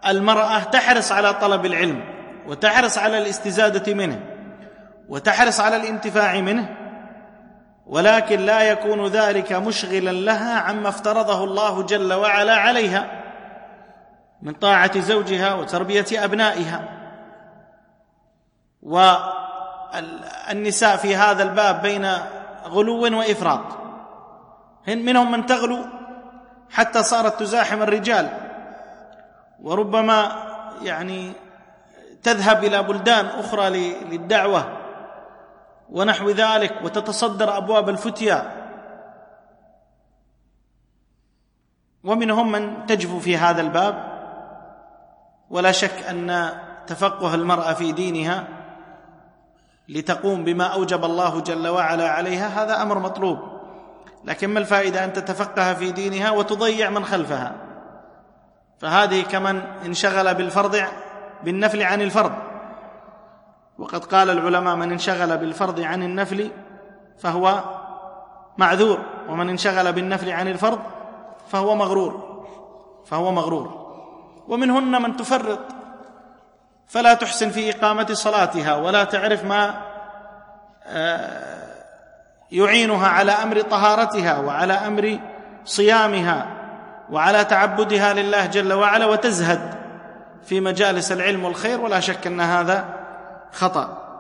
المرأة تحرص على طلب العلم وتحرص على الاستزادة منه وتحرص على الانتفاع منه، ولكن لا يكون ذلك مشغلا لها عما افترضه الله جل وعلا عليها من طاعة زوجها وتربية أبنائها. والنساء في هذا الباب بين غلو وإفراط، منهم من تغلو حتى صارت تزاحم الرجال، وربما تذهب إلى بلدان أخرى للدعوة ونحو ذلك، وتتصدر أبواب الفتيا، ومنهم من تجفو في هذا الباب. ولا شك أن تفقه المرأة في دينها لتقوم بما أوجب الله جل وعلا عليها هذا أمر مطلوب، لكن ما الفائدة أن تتفقه في دينها وتضيع من خلفها؟ فهذه كمن انشغل بالنفل عن الفرض، وقد قال العلماء: من انشغل بالفرض عن النفل فهو معذور، ومن انشغل بالنفل عن الفرض فهو مغرور. ومنهن من تفرط فلا تحسن في إقامة صلاتها، ولا تعرف ما يعينها على أمر طهارتها وعلى أمر صيامها وعلى تعبدها لله جل وعلا، وتزهد في مجالس العلم والخير، ولا شك أن هذا خطأ.